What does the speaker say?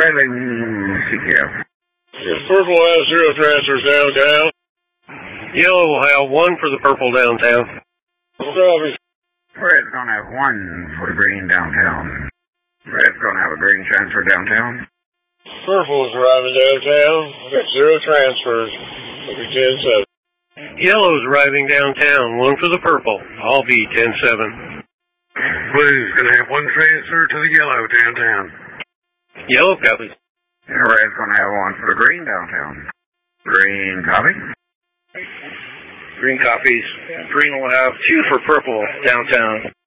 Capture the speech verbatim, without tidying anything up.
Arriving C K F. Purple will have zero transfers downtown. Yellow will have one for the purple downtown. Copy. Red's gonna have one for the green downtown. Red's gonna have a green transfer downtown. Purple is arriving downtown. Got zero transfers. ten seven. Yellow is arriving downtown. One for the purple. I'll be ten seven. Blue's gonna have one transfer to the yellow downtown. Yellow copy. Red's gonna have one for the green downtown. Green copy. Green copies. Green will have two for purple downtown.